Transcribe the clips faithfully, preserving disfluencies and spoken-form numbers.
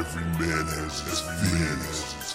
Every man has his fears.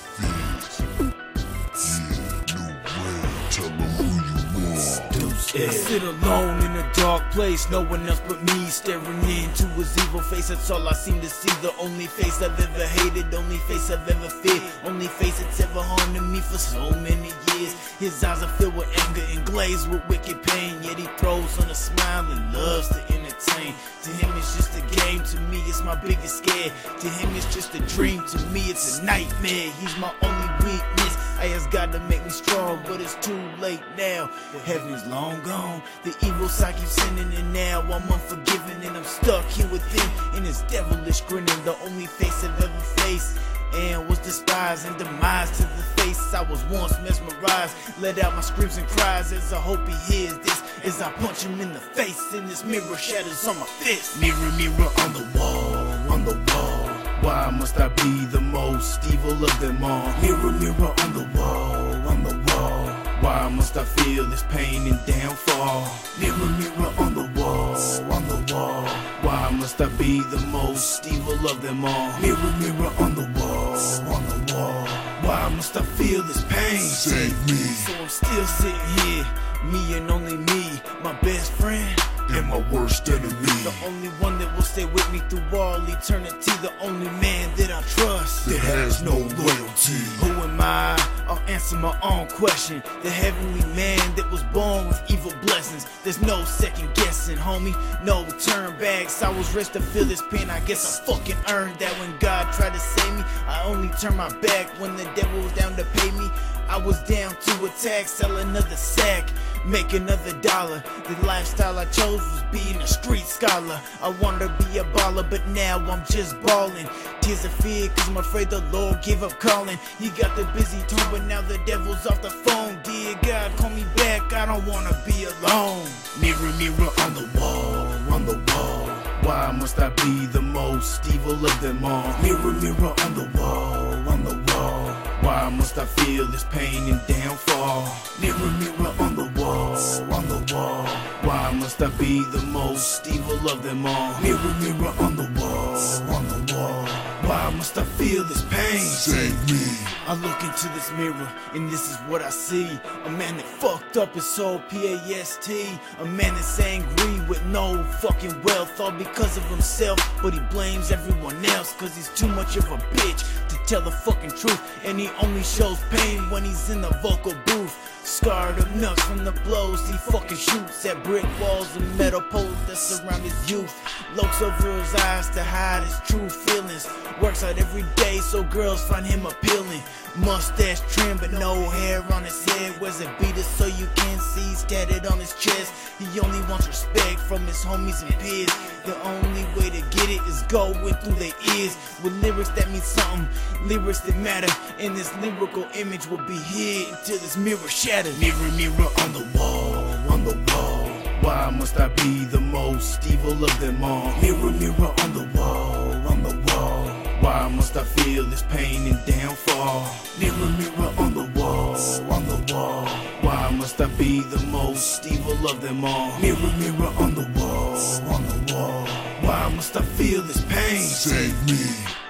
Yeah, new way, tell them who you are. I sit alone in a dark place, no one else but me, staring into his evil face. That's all I seem to see. The only face I've ever hated, only face I've ever feared, only face that's ever harmed me for so many years. His eyes are filled with anger and glazed with wicked pain, yet he throws on a smile and loves to entertain. To him it's just a game, to me it's my biggest scare. To him it's just a dream, to me it's a nightmare. He's my only weakness. I ask God to make me strong, but it's too late now. Heaven is long gone. The evil side keeps sinning, and now I'm unforgiven, and I'm stuck here with him in his devilish grinning. The only face I've ever faced and was despised and demise to the face. I was once mesmerized, let out my screams and cries as I hope he hears this, as I punch him in the face and this mirror shatters on my fist. Mirror, mirror on the wall, on the wall, why must I be the most evil of them all? Mirror, mirror on the wall, on the wall, why must I feel this pain and downfall? Mirror, mirror on the wall, on the wall, why must I be the most evil of them all? Mirror, mirror on the wall, on the wall, why must I feel this pain? Save me. So I'm still sitting here, me and only me, my best friend And my worst enemy. the only one that will stay with me through all eternity, the only man that I trust That has no loyalty. Who am I? I'll answer my own question. The heavenly man that was born with evil blessings. There's no second guessing, homie, no turn backs. I was raised to feel this pain, I guess I fucking earned that. When God tried to save me, I only turned my back. When the devil was down to pay me, I was down to attack. Sell another sack, make another dollar. The lifestyle I chose was being a street scholar. I wanted to be a baller, but now I'm just balling. Tears of fear, cause I'm afraid the Lord gave up calling. He got the busy tone, but now the devil's off the phone. Dear God, call me back, I don't wanna be alone. Mirror, mirror on the wall, on the wall, why must I be the most evil of them all? Mirror, mirror on the wall, on the wall, why must I feel this pain and downfall? Mirror, mirror on the wall, on the wall, why must I be the most evil of them all? Mirror, mirror on the wall, on the wall, why must I feel this pain? Save me. I look into this mirror and this is what I see. A man that fucked up his soul, P A S T. A man that's angry with no fucking wealth, all because of himself, but he blames everyone else cause he's too much of a bitch to tell the fucking truth. And he only shows pain when he's in the vocal booth. Scarred up nuts from the blows he fucking shoots at brick walls and metal poles that surround his youth. Looks over his eyes to hide his true feelings. Works out every day so girls find him appealing. Mustache trim but no hair on his head. Wears a beater so you can't see he's tatted on his chest. He only wants respect from his homies and peers. The only way to get it is going through their ears with lyrics that mean something, lyrics that matter. And this lyrical image will be hid until this mirror shatters. Mirror, mirror on the wall, on the wall, why must I be the most evil of them all? Mirror, mirror on the wall, on the wall, why must I feel this pain and downfall? Mirror, mirror on the wall, on the wall, why must I be the most evil of them all? Mirror, mirror on the wall, on the wall, why must I feel this pain? Save me.